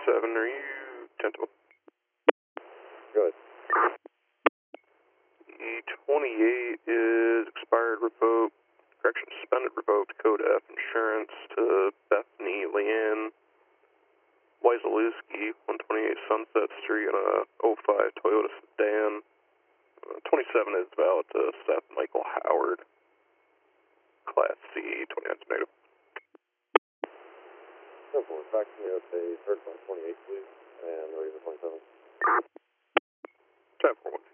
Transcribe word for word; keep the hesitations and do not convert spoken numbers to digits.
twenty-seven, are you gentle? Good. E twenty-eight is expired, revoked, correction, suspended, revoked, code F insurance to Bethany Leanne Wyzalewski, one twenty-eight Sunset Street on a oh five Toyota sedan. Uh, twenty-seven is valid to Seth Michael Howard, Class C, twenty-nine is negative. Simple. Fax me up a third one, twenty-eight, please, and the reason twenty-seven. ten four one.